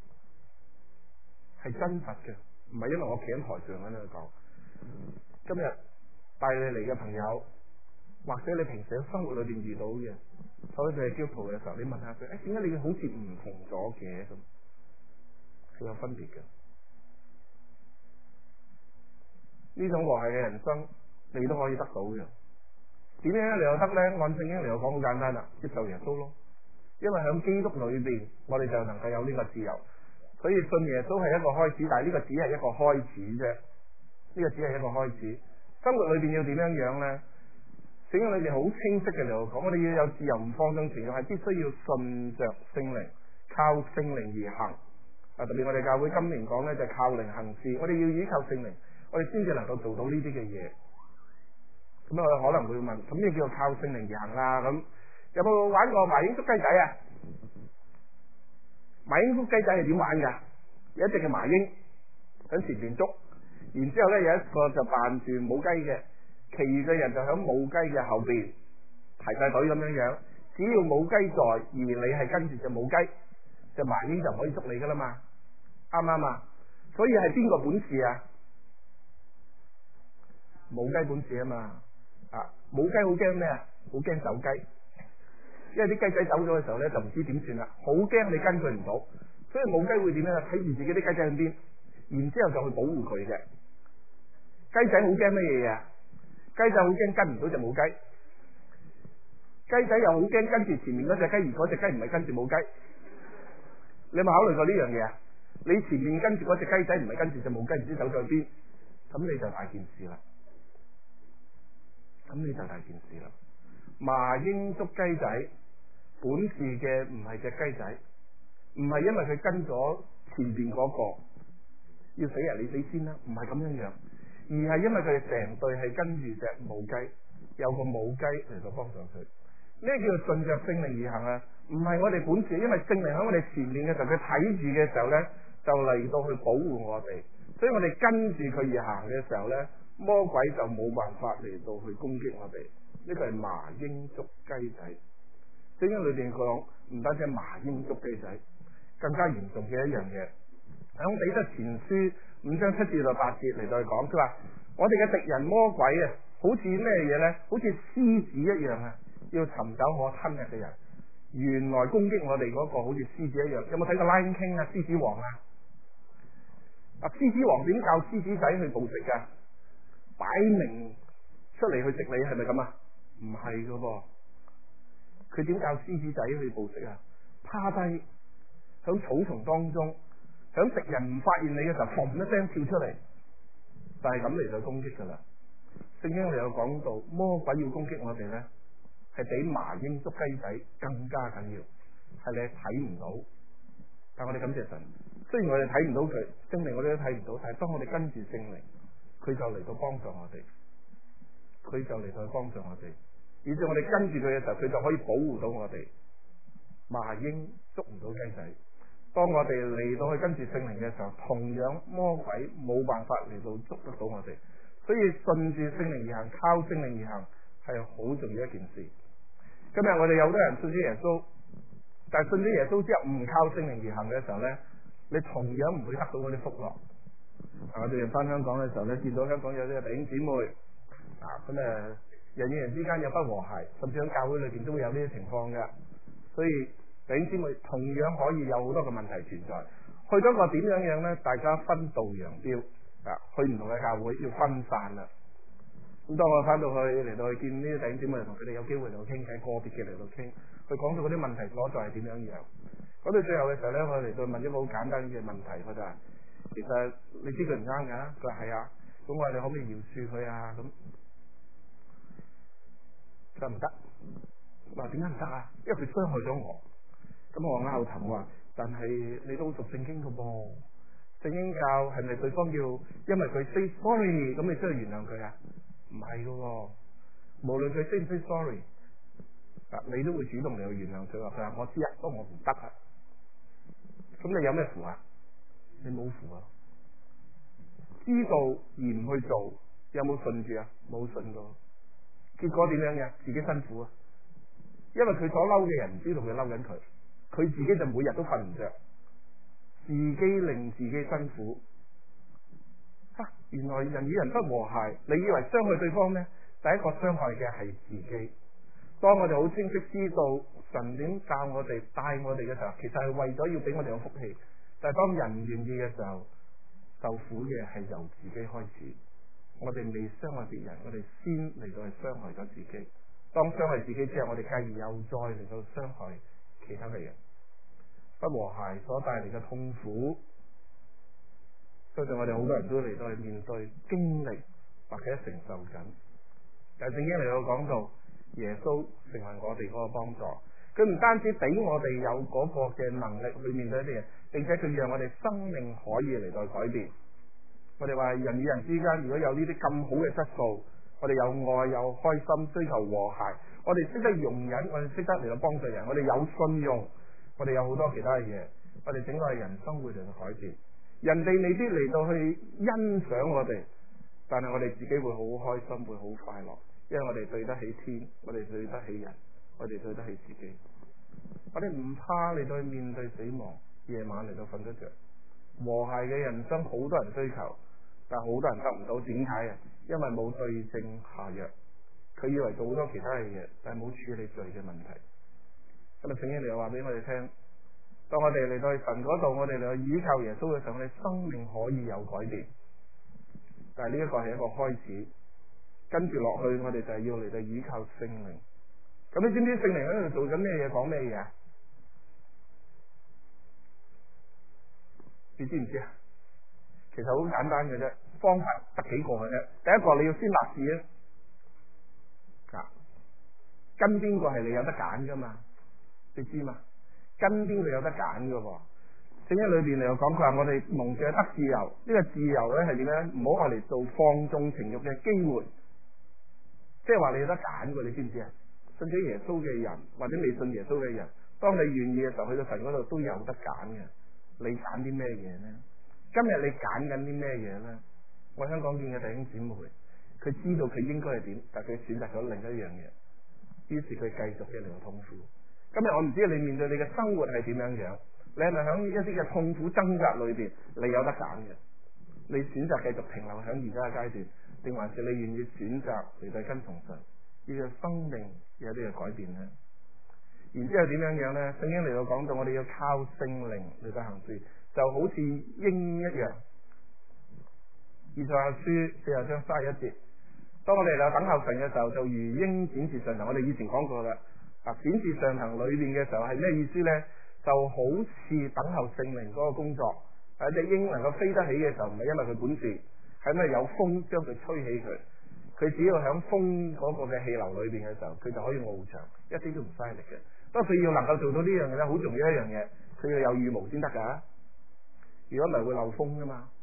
係真實嘅，唔係因為我企喺台上喺度講。今日帶你嚟嘅朋友，或者你平時喺生活裏邊遇到嘅，所以佢係基督徒嘅時候，你問下佢，點解你好似唔同咗嘅？咁係有分別嘅。呢種和諧嘅人生，你都可以得到嘅。點樣你又得咧？按聖經嚟講好簡單啦，接受耶穌咯。因為喺基督裏邊，我哋就能夠有呢個自由。所以信耶穌係一個開始，但係呢個只係一個開始啫。呢個只係一個開始。生活裏邊要點樣樣咧？聖經裏邊好清晰嘅嚟講，我哋要有自由，唔放縱情慾，係必須要順着聖靈，靠聖靈而行。特別我哋教會今年講咧，就係靠靈行事。我哋要依靠聖靈，我哋先至能夠做到呢啲嘅嘢。咁我可能會問，咁咩叫做靠聖靈而行啊？咁有冇玩過麻鷹捉雞仔啊？麻鷹捉雞仔係點玩噶？有一隻嘅麻鷹喺前邊捉，然之後咧有一個就扮住母雞嘅，其餘嘅人就喺母雞嘅後邊排晒隊咁樣樣。只要母雞在，而你係跟住隻母雞，隻麻鷹就唔可以捉你噶啦嘛，啱唔啱啊？所以係邊個本事啊？母雞本事啊嘛。母雞好驚咩啊？好驚走雞，因為啲雞仔走咗嘅時候咧，就唔知點算啦，好驚你跟佢唔到，所以母雞會點咧？睇住自己啲雞仔喺邊，然之後就去保護佢嘅。雞仔好驚乜嘢啊？雞仔好驚跟唔到隻母雞，雞仔又好驚跟住前面嗰隻雞，而嗰隻雞唔係跟住母雞。你有冇考慮過呢樣嘢啊？你前面跟住嗰隻雞仔唔係跟住隻母雞，唔知走咗去邊，咁你就大件事啦。咁你就大件事啦。麻鷹捉雞仔，本事嘅唔係隻雞仔，唔係因為佢跟咗前邊嗰個要死人你死先啦，唔係咁樣樣，而係因為佢哋成隊係跟住隻母雞，有個母雞嚟到幫助佢。咩叫做順着聖靈而行啊？唔係我哋本事，因為聖靈喺我哋前面嘅時候，佢睇住嘅時候咧，就嚟到去保護我哋，所以我哋跟住佢而行嘅時候咧，魔鬼就冇辦法嚟到去攻擊我哋。 呢個係麻鷹捉雞仔。聖經裏邊講唔單止係麻鷹捉雞仔，更加嚴重嘅一樣嘢，喺彼得前書5章7至8節嚟到去講，佢話我哋嘅敵人魔鬼啊，好似咩嘢呢？好似獅子一樣啊，要尋找可吞吃嘅人。原來攻擊我哋嗰個好似獅子一樣。有冇睇過 Lion King 啊？獅子王啊？獅子王點教獅子仔去捕食噶？擺明出嚟去食你，係咪咁啊？唔係噶噃，佢點教獅子仔去捕食啊？趴低響草叢當中，響敵人唔發現你嘅時候，砰一聲跳出嚟，就係咁嚟到攻擊噶啦。聖經裏有講到，魔鬼要攻擊我哋呢，係比麻鷹捉雞仔更加緊要，係你睇唔到。但我哋感謝神，雖然我哋睇唔到佢，聖靈我哋都睇唔到，但係當我哋跟住聖靈，佢就嚟到幫助我哋，佢就嚟到幫助我哋，以至我哋跟住佢嘅時候，佢就可以保護到我哋。麻鷹捉唔到雞仔，當我哋嚟到去跟住聖靈嘅時候，同樣魔鬼冇辦法嚟到捉得到我哋。所以順住聖靈而行，靠聖靈而行係好重要一件事。今日我哋有好多人信咗耶穌，但係信咗耶穌之後唔靠聖靈而行嘅時候呢，你同樣唔會得到嗰啲福樂。我最近翻香港嘅時候呢，見到香港有啲弟兄姊妹咁人與人之間有不和諧，甚至喺教會裏邊都會有呢啲情況嘅。所以弟兄姊妹同樣可以有好多嘅問題存在。去到一個點樣呢？大家分道揚鑣。去唔同嘅教會要分散啦。咁當我翻到去嚟到去見呢啲弟兄姊妹，同佢哋有機會嚟到傾偈，個別嘅嚟到傾，佢講到嗰啲問題所在係點樣樣。講到最後嘅時候咧，我嚟到問一個好簡單嘅問題，佢就話：其實你知佢唔啱㗎？佢話係啊。咁我話你可唔可以饒恕佢啊？咁佢話唔得。我話點解唔得啊？因為佢傷害咗我。咁我拗頭我話：但係你都好熟聖經㗎噃。聖經教係咪對方要因為佢 say sorry 咁你先去原諒佢啊？唔係噶喎，無論佢 say 唔 say sorry，你都會主動嚟去原諒佢。話佢話我知啊，不過我唔得啊。咁你有咩符啊？你冇符啊？知道而唔去做，有冇信住啊？冇信過。結果點樣嘅？自己辛苦啊！因為佢所嬲嘅人唔知道佢嬲緊佢，佢自己就每日都瞓唔着。自己令自己辛苦，原來人與人不和諧，你以為傷害對方咩？第一個傷害嘅係自己。當我哋好清晰知道神點教我哋帶我哋嘅時候，其實係為咗要俾我哋有福氣。但係當人唔願意嘅時候，受苦嘅係由自己開始。我哋未傷害別人，我哋先嚟到去傷害咗自己。當傷害自己之後，我哋繼而又再嚟到傷害其他嘅人。不和諧所帶嚟嘅痛苦，相信我哋好多人都嚟到去面對、經歷或者承受緊。但係聖經嚟到講到，耶穌成為我哋嗰個幫助，佢唔單止俾我哋有嗰個嘅能力去面對一啲嘢，並且佢讓我哋生命可以嚟到改變。我哋話人與人之間如果有呢啲咁好嘅質素，我哋有愛、有開心、追求和諧，我哋識得容忍，我哋識得嚟到幫助人，我哋有信用。我哋有好多其他嘅嘢，我哋整個人生會嚟到改變。人哋未必嚟到去欣賞我哋，但係我哋自己會好開心，會好快樂，因為我哋對得起天，我哋對得起人，我哋對得起自己。我哋唔怕嚟到去面對死亡，夜晚嚟到瞓得着。和諧嘅人生好多人追求，但係好多人得唔到。點解啊？因為冇對症下藥，佢以為做好多其他嘅嘢，但係冇處理罪嘅問題。咁啊，聖經嚟又話俾我哋聽，當我哋嚟到神嗰度，我哋嚟到依靠耶穌嘅時候，我哋生命可以有改變。但係呢一個係一個開始，跟住落去，我哋就係要嚟到依靠聖靈。咁你知唔知聖靈喺度做緊咩嘢，講咩嘢啊？你知唔知啊？其實好簡單嘅啫，方法得幾個嘅啫。第一個你要先立志啊，跟邊個係你有得揀噶嘛？你知嘛？跟邊個有得揀噶喎？聖經裏邊嚟講，佢話我哋蒙著得自由，呢個自由咧係點咧？唔好愛嚟做放縱情慾嘅機會，即係話你有得揀噶，你知唔知啊？信咗耶穌嘅人或者未信耶穌嘅人，當你願意嘅時候，去到神嗰度都有得揀嘅。你揀啲咩嘢咧？今日你揀緊啲咩嘢咧？我香港見嘅弟兄姊妹， 佢知道佢應該係點，但係佢選擇咗另一樣嘢，於是佢繼續嘅嚟到痛苦。今日我唔知你面對你嘅生活係點樣樣，你係咪喺一啲嘅痛苦掙扎裏邊，你有得揀嘅？你選擇繼續停留喺而家嘅階段，定還是你願意選擇嚟到跟從神，你嘅生命有啲嘅改變呢？然之後點樣樣呢？聖經嚟到講到我哋要靠聖靈嚟到行事，就好似鷹一樣。以賽亞書40章31節，當我哋嚟等候神嘅時候，就如鷹展翅上騰。我哋以前講過啦，展翅上騰裏邊嘅時候係咩意思呢？就好似等候聖靈嗰個工作。隻鷹能夠飛得起嘅時候，唔係因為佢本事，係因為有風將佢吹起佢。佢只要喺風嗰個嘅氣流裏邊嘅時候，佢就可以翱翔，一啲都唔嘥力嘅。不過佢要能夠做到呢樣嘢咧，好重要一樣嘢，佢要有羽毛先得噶。如果唔係會漏風噶嘛，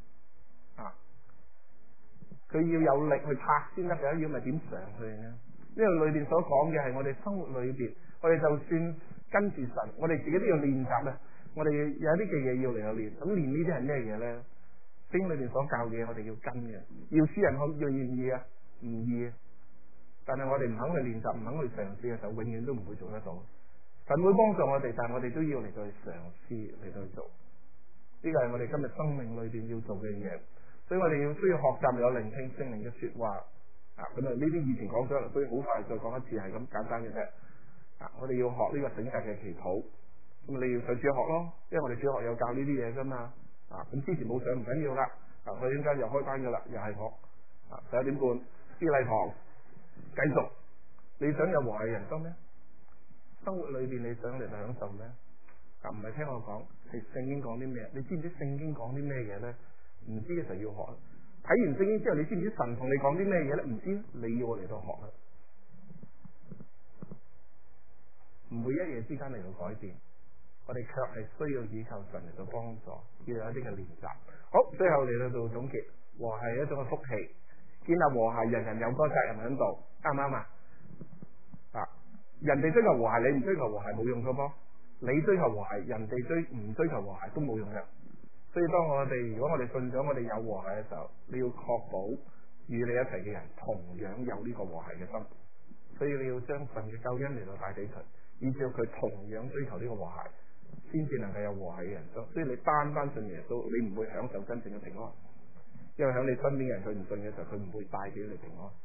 佢要有力去拍先得噶，如果唔係點上去呢？呢個裏邊所講嘅係我哋生活裏邊，我哋就算跟住神，我哋自己都要練習咧。我哋有啲嘅嘢要嚟到練，咁練呢啲係咩嘢咧？聖經裏邊所教嘅嘢，我哋要跟嘅。要使人要願意啊，唔易啊。但係我哋唔肯去練習，唔肯去嘗試嘅時候，永遠都唔會做得到。神會幫助我哋，但係我哋都要嚟到去嘗試嚟到去做。呢個係我哋今日生命裏邊要做嘅嘢，所以我哋要需要學習有聆聽聖靈嘅說話。咁啊呢啲以前講咗啦，所以好快再講一次，係咁簡單嘅啫。我哋要學呢個醒覺嘅祈禱。咁你要上主學咯，因為我哋主學有教呢啲嘢噶嘛。咁之前冇上唔緊要啦。我哋依家又開班噶啦，又係學。11點半私禮堂繼續。你想有和諧人生咩？生活裏邊你想嚟享受咩？唔係聽我講，係聖經講啲咩？你知唔知聖經講啲咩嘢咧？唔知嘅時候要學。睇完聖經之後，你知唔知神同你講啲咩嘢咧？唔知，你要我嚟到學啦。唔會一夜之間嚟到改變。我哋卻係需要依靠神嚟到幫助，要有一啲嘅練習。好，最後嚟到做總結，和諧係一種嘅福氣，建立和諧，人人有個責任喺度，啱唔啱啊？人哋追求和諧，你唔追求和諧冇用噶噃。你追求和諧，人哋唔追求和諧都冇用嘅。所以當如果我哋信咗我哋有和諧嘅時候，你要確保與你一齊嘅人同樣有呢個和諧嘅心。所以你要將神嘅救恩嚟到帶俾佢，以至佢同樣追求呢個和諧，先至能夠有和諧嘅人生。所以你單信耶穌，你唔會享受真正嘅平安，因為喺你身邊嘅人佢唔信嘅時候，佢唔會帶俾你平安。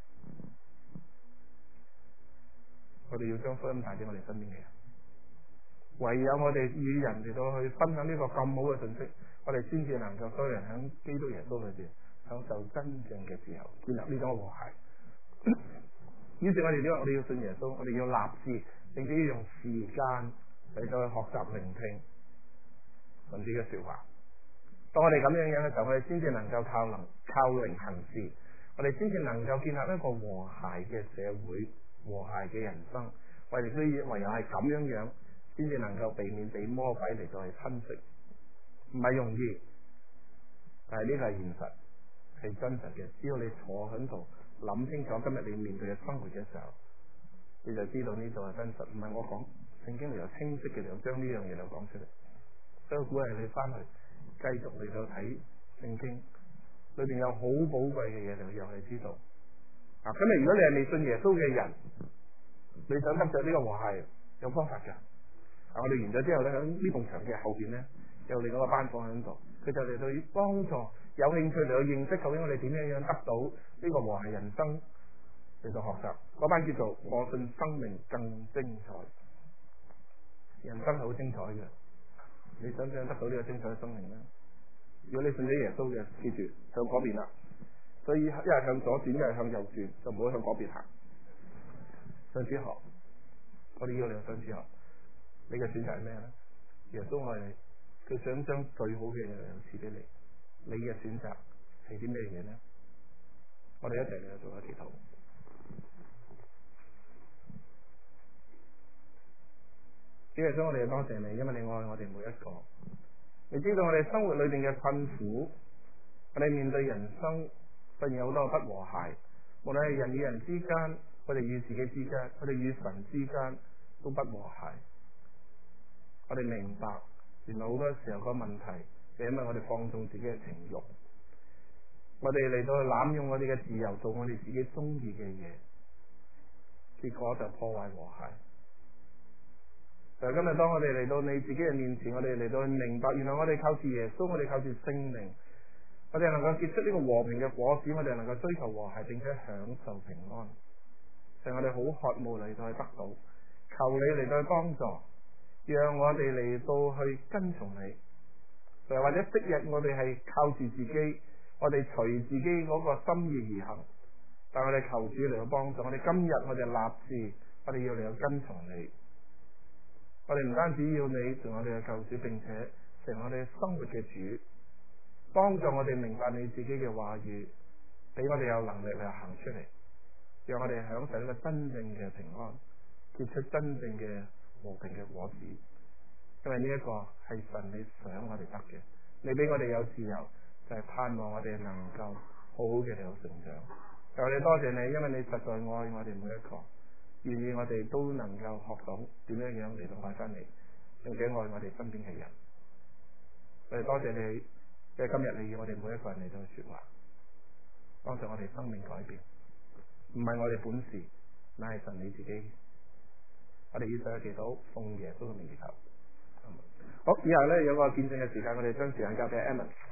我哋要將福音帶俾我哋身邊嘅人，唯有我哋與人嚟到去分享呢個咁好嘅信息，我哋先至能夠所有人喺基督耶穌裏邊享受真正嘅自由，建立呢種和諧。於是我哋點解我哋要信耶穌？我哋要立志，並且要用時間嚟到去學習聆聽神子嘅說話。當我哋咁樣嘅時候，我哋先至能夠靠靈行事，我哋先至能夠建立一個和諧嘅社會、和諧嘅人生。我哋需要唯有係咁樣，先至能夠避免俾魔鬼嚟到去吞噬。唔係容易，但係呢個係現實，係真實嘅。只要你坐喺度諗清楚今日你面對嘅生活嘅時候，你就知道呢度係真實。唔係我講，聖經嚟有清晰嘅，就將呢樣嘢就講出嚟。所以我鼓勵你翻去繼續嚟到睇聖經，裏邊有好寶貴嘅嘢，就讓你知道。今日如果你係未信耶穌嘅人，你想得着呢個和諧，有方法噶。我哋完咗之後咧，喺呢埲牆嘅後邊咧，有另外一個班房喺度，佢就嚟到幫助有興趣嚟到認識究竟我哋點樣得到呢個和諧人生嚟到學習。嗰班叫做我信生命更精彩，人生係好精彩嘅。你想唔想得到呢個精彩嘅生命咧？如果你信咗耶穌嘅，記住向嗰邊啦。所以一係向左轉，一係向右轉，就唔好向嗰邊行。上主學，我哋要你上主學。你嘅選擇係咩咧？耶穌愛你，佢想將最好嘅嘢賜俾你。你嘅選擇係啲咩嘢咧？我哋一齊嚟做下祈禱。主耶穌，我哋多謝你，因為你愛我哋每一個。你知道我哋生活裏邊嘅困苦，我哋面對人生發現有好多不和諧，無論係人與人之間，我哋與自己之間，我哋與神之間都不和諧。我哋明白，原來好多時候個問題係因為我哋放縱自己嘅情慾， 我哋嚟到去濫用我哋嘅自由，做我哋自己中意嘅嘢，結果就破壞和諧。就今日當我哋嚟到你自己嘅面前，我哋嚟到去明白，原來我哋靠住耶穌，我哋靠住聖靈，我哋能夠結出呢個和平嘅果子，我哋能夠追求和諧，並且享受平安。就我哋好渴慕嚟到去得到，求你嚟到去幫助，讓我哋嚟到去跟從你。又或者昔日我哋係靠住自己，我哋隨自己嗰個心意而行，但我哋求主嚟到幫助我哋。今日我哋立志，我哋要嚟到跟從你。我哋唔單止要你做我哋嘅救主，並且成我哋生活嘅主，幫助我哋明白你自己嘅話語，俾我哋有能力嚟行出嚟，讓我哋享受一個真正嘅平安，結出真正嘅和平嘅果子。因為呢一個係神你想我哋得嘅，你俾我哋有自由，就係盼望我哋能夠好好嘅嚟到成長。求你多謝你，因為你實在愛我哋每一個，願意我哋都能夠學到點樣樣嚟到愛翻你，並且愛我哋身邊嘅人。我哋多謝你，因為今日你要我哋每一個人嚟到說話，幫助我哋生命改變，唔係我哋本事，乃係神你自己。我哋以上嘅祈禱奉耶穌嘅名而求。好，以後咧有個見證嘅時間，我哋將時間交俾 Emma。